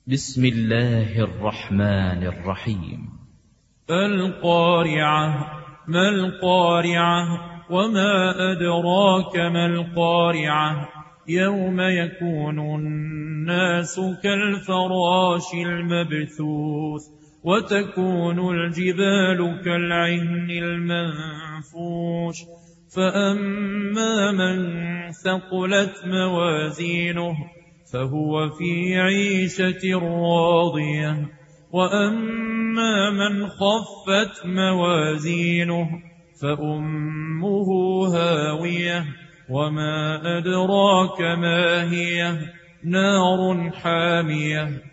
بسم الله الرحمن الرحيم. القارعة. ما القارعة؟ وما أدراك ما القارعة؟ يوم يكون الناس كالفراش المبثوث وتكون الجبال كالعهن المنفوش فأما من ثقلت موازينه فهو في عيشة راضية وأما من خفت موازينه فأمه هاوية وما أدراك ما هي نار حامية